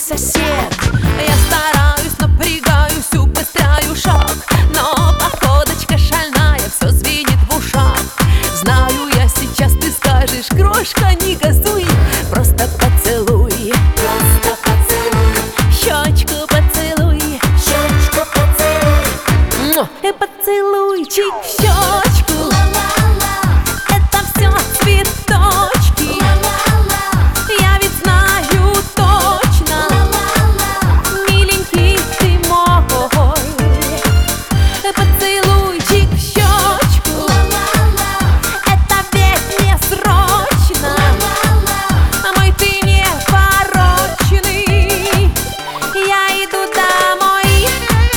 сосед. Я стараюсь, напрягаюсь, убыстряю шаг, но походочка шальная, все звенит в ушах. Знаю я, сейчас ты скажешь: крошка, не газуй, просто поцелуй, просто поцелуй, щечку поцелуй, щечку поцелуй, и поцелуйчик в щечку. Это все цветочки, я ведь знаю точно, миленький ты мой, поцелуйчик в щечку. Это ведь не срочно, мой ты непорочный, я иду домой.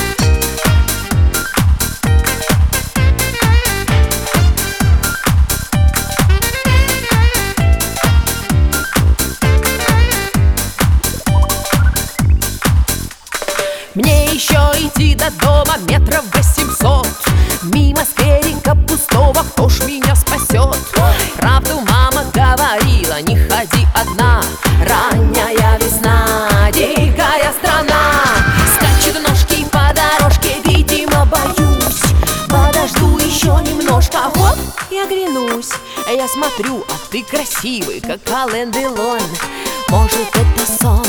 Мне еще идти до дома метров 800, мимо скверика пустого, кто ж меня спасет? Правду мама говорила: не ходи одна, ранняя весна, дикая страна. Скачут ножки по дорожке, видимо, боюсь, подожду еще немножко, вот я оглянусь. Я смотрю, а ты красивый, как Ален Делон. Может, это сон?